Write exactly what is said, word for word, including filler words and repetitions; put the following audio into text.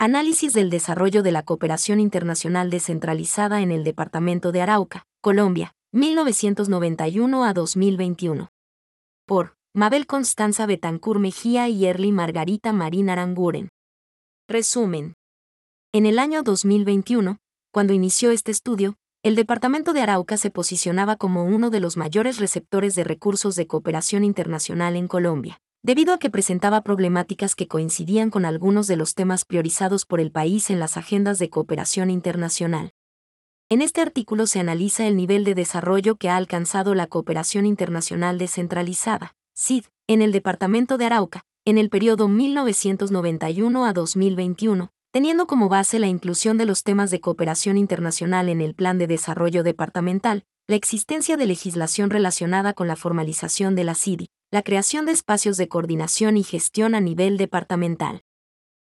Análisis del desarrollo de la cooperación internacional descentralizada en el departamento de Arauca, Colombia, mil novecientos noventa y uno a dos mil veintiuno. Por Mabel Constanza Betancur Mejía y Erly Margarita Marín Aranguren. Resumen. En el año dos mil veintiuno, cuando inició este estudio, el departamento de Arauca se posicionaba como uno de los mayores receptores de recursos de cooperación internacional en Colombia, debido a que presentaba problemáticas que coincidían con algunos de los temas priorizados por el país en las agendas de cooperación internacional. En este artículo se analiza el nivel de desarrollo que ha alcanzado la cooperación internacional descentralizada, C I D, en el departamento de Arauca, en el periodo mil novecientos noventa y uno a dos mil veintiuno, teniendo como base la inclusión de los temas de cooperación internacional en el Plan de Desarrollo Departamental, la existencia de legislación relacionada con la formalización de la C I D I, la creación de espacios de coordinación y gestión a nivel departamental.